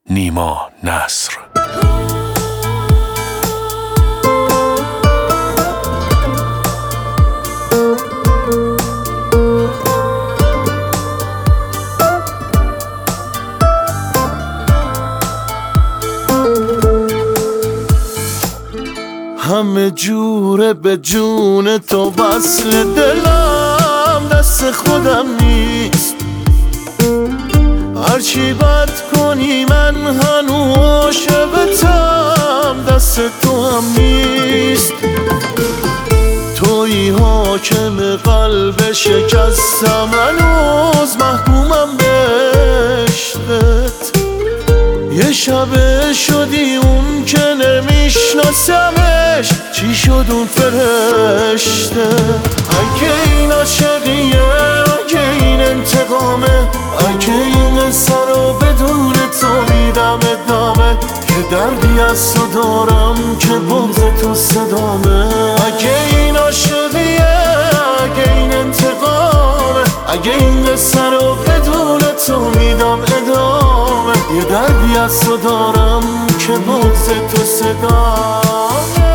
نیما نصر. همه جوره به جون تو وصل دلم دست خودم نیست. هرچی بد کنی من هنو عاشقتم دست تو هم نیست. تویی حاکم قلب شکستم هنوز محکومم بهشتت. یه شبه شدی اون که نمیشناسمش، چی شد اون فرشته؟ اگه این عاشقیه، اگه این انتقامه، اگه این قصه رو بدون تو میدم ادامه، که دردی از تو دارم که بغض تو صدامه. اگه این عاشقیه، اگه این انتقامه، اگه این قصه رو بدون تو میدم ادامه، یه دردی از تو دارم که بغض تو صدامه.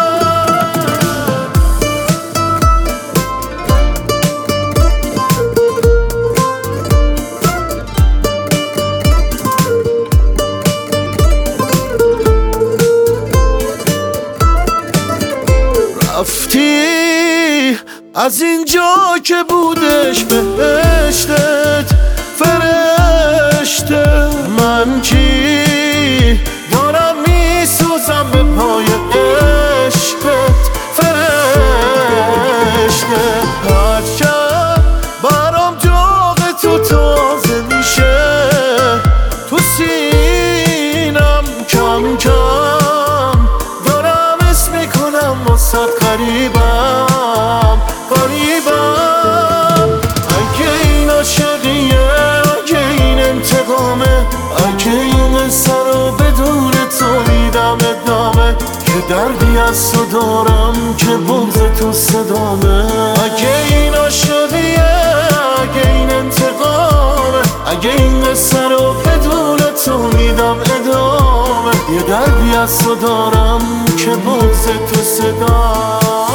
رفتی از اینجا که بودش بهشتت فرشته، من کی دارم میسوزم به پای عشقت فرشته. هر شب برام داغ تو تازه میشه، تو سینم کم کم دارم اسم میکنم واسد قریبم قریبم. اگه این عاشقیه، اگه این انتقامه، اگه این قصه رو بدون تو میدم ادامه، که دردی از تو دارم که بغض تو صدامه. اگه این عاشقیه، اگه این انتقامه، اگه این قصه رو بدون تو میدم ادامه، یه دردی از تو دارم که بغض تو صدامه.